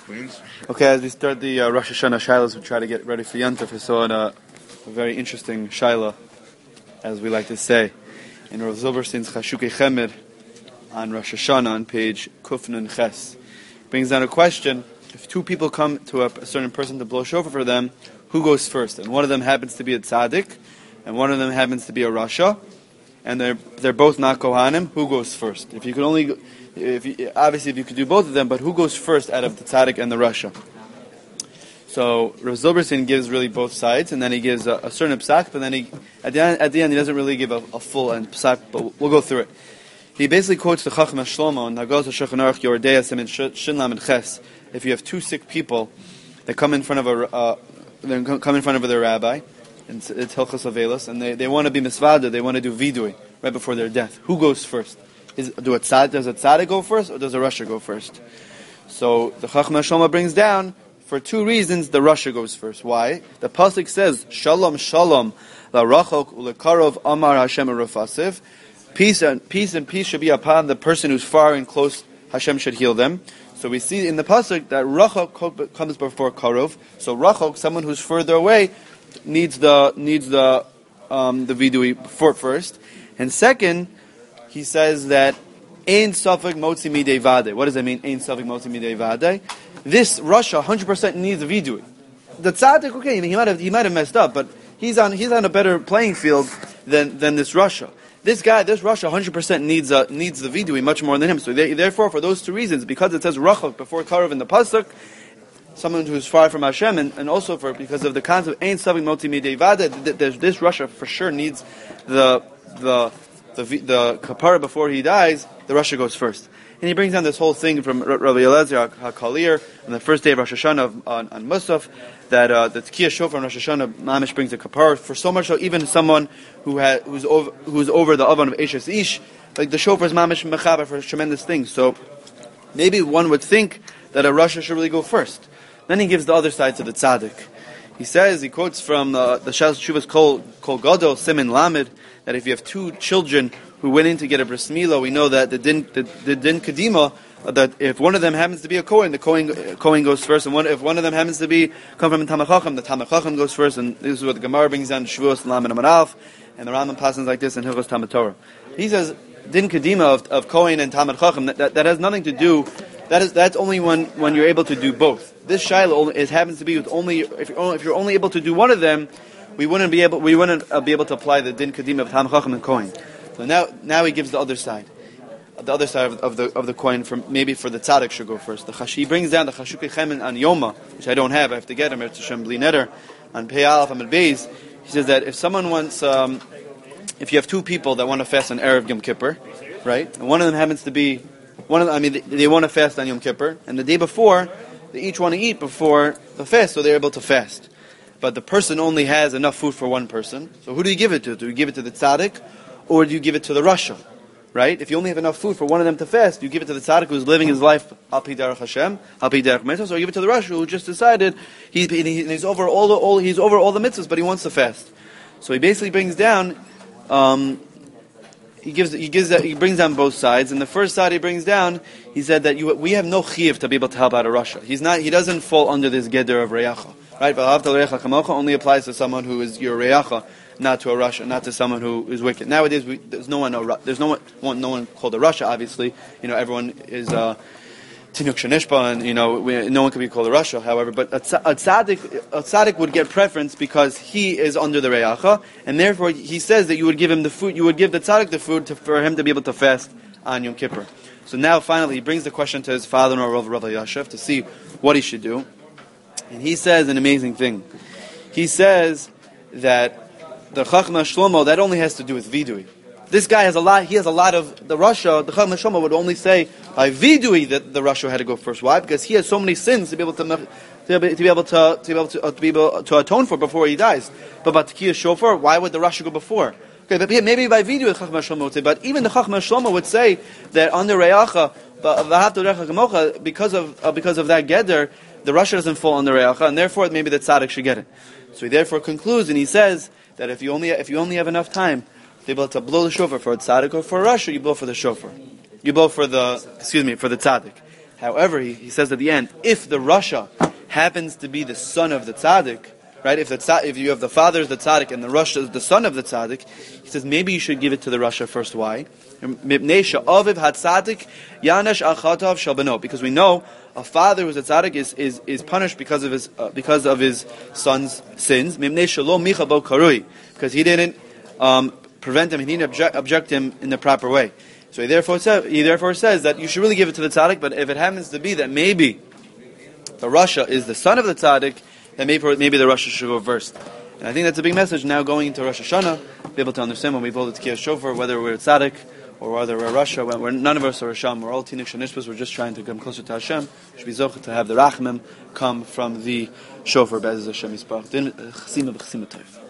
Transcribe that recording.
Queens. Okay, as we start the Rosh Hashanah Shilas, we try to get ready for Yontif. We saw a very interesting Shilah, as we like to say, in Rav Zilberstein's Chashukei Chemed on Rosh Hashanah on page Kufnun Ches. Brings down a question: if two people come to a certain person to blow shofar for them, who goes first? And one of them happens to be a tzaddik, and one of them happens to be a rasha, and they're both not kohanim. Who goes first? If you could only, obviously if you could do both of them, but who goes first out of the tzaddik and the rasha? So Rav Zilberstein gives really both sides, and then he gives a certain psak, but then at the end he doesn't really give a full psak, but we'll go through it. He basically quotes the Chacham Shlomo and Haggadah Shulchan Aruch Yoreh Simin Shin Lamed Ches. If you have two sick people that come in front of their rabbi, and it's Hilchos Avelos, and they want to be misvada, they want to do vidui right before their death. Who goes first? Does a tzaddik go first, or does a rasha go first? So the Chacham Shlomo brings down, for two reasons, the rasha goes first. Why? The pasuk says, Shalom Shalom LaRachok UleKarov Amar Hashem Rufasiv. Peace and peace should be upon the person who's far and close. Hashem should heal them. So we see in the pasuk that Rachok comes before Karov. So Rachok, someone who's further away, needs the vidui first. And second, he says that Ein Safek Motzi Midei Vadei. What does that mean? Ein Safek Motzi Midei Vadei. This rasha 100% needs the vidui. The tzaddik, okay, he might have messed up, but he's on a better playing field than this rasha. This rasha 100% needs the vidui much more than him. So therefore, for those two reasons, because it says rachok before karov in the pasuk, someone who's far from Hashem, and also because of the concept Ein Safek Motzi Midei Vadei, this rasha for sure needs the kapara before he dies. The rasha goes first. And he brings down this whole thing from Rabbi Eliezer HaKalir on the first day of Rosh Hashanah on Musaf, that the Tkiyah Shofar on Rosh Hashanah Mamish brings a kapar, for so much so even someone who's over the oven of Eshes Ish, like the Shofar is Mamish Mechaber for tremendous things. So maybe one would think that a rasha should really go first. Then he gives the other side to the tzaddik. He quotes from the Shas Shuvas Kol Gadol Simin Lamed, that if you have two children who went in to get a bris milah, we know that the din kadima, that if one of them happens to be a Kohen, the Kohen goes first, and if one of them happens to come from a Talmid Chacham, the Talmid Chacham goes first, and this is what the Gemara brings down, Shavuos Lamed Amud Aleph, and the Rambam passes like this in Hilchos Talmud Torah. He says din kadima of Kohen and Talmid Chacham, that has nothing to do. That's only when you're able to do both. This Shiloh happens to be with only if you're only able to do one of them, we wouldn't be able to apply the din kadima of Talmid Chacham and Kohen. So now he gives the other side of the coin. Maybe for the tzaddik should go first. He brings down the Chashukei Chemed on Yoma, which I don't have. I have to get him. It's Hashem Bli Neder on Pei Aleph Amud Beis. He says that if someone wants, if you have two people that want to fast on Erev Yom Kippur, right, and one of them happens to be they want to fast on Yom Kippur, and the day before they each want to eat before the fast, so they're able to fast. But the person only has enough food for one person. So who do you give it to? Do you give it to the tzaddik, or do you give it to the rasha? Right? If you only have enough food for one of them to fast, you give it to the tzaddik who's living his life al pi derech Hashem, al pi derech mitzvahs, or you give it to the rasha who just decided he's over all the mitzvahs, but he wants to fast. So he basically brings down, he brings down both sides. And the first side he brings down, he said that we have no chiyuv to be able to help out a rasha. He doesn't fall under this geder of reyacha. Right? But reyacha kamocha only applies to someone who is your reyacha, not to a rasha, not to someone who is wicked. Nowadays, there's no one called a rasha. Obviously, everyone is tinuk shenishba, and no one can be called a rasha. However, but a tzaddik would get preference because he is under the reyacha, and therefore he says that you would give him the food. You would give the tzaddik the food for him to be able to fast on Yom Kippur. So now, finally, he brings the question to his father-in-law, Rav Elyashiv, to see what he should do, and he says an amazing thing. He says that the Chacham Shlomo, that only has to do with vidui. This guy has a lot of the rasha. The Chacham Shlomo would only say by vidui that the rasha had to go first. Why? Because he has so many sins to be able to atone for before he dies. But Tkiyah Shofar, why would the rasha go before? Okay, but maybe by vidui the Chacham Shlomo would say. But even the Chacham Shlomo would say that under reyacha, because of that geder, the rasha doesn't fall under reyacha, and therefore maybe the tzaddik should get it. So he therefore concludes, and he says that if you only have enough time to be able to blow the shofar for a tzaddik or for a rasha, you blow for the shofar. You blow for the tzaddik. However, he says at the end, if the Rasha happens to be the son of the tzaddik, right? If you have the father is the tzaddik and the Rasha is the son of the tzaddik, he says maybe you should give it to the Rasha first. Why? Because we know a father who's a tzaddik is punished because of his son's sins. Because he didn't prevent him, he didn't object him in the proper way. So he therefore says that you should really give it to the tzaddik. But if it happens to be that maybe the Rasha is the son of the tzaddik, then maybe the Rasha should go first. And I think that's a big message now going into Rosh Hashanah, be able to understand when we blow the Tkiyah Shofar, whether we're a tzaddik or whether we're a Rasha, when none of us are Hashem, we're all Tinik Shanishpas, we're just trying to come closer to Hashem. We should be zocheh to have the Rachmim come from the Shofar, Be'ez Hashem Yisparach.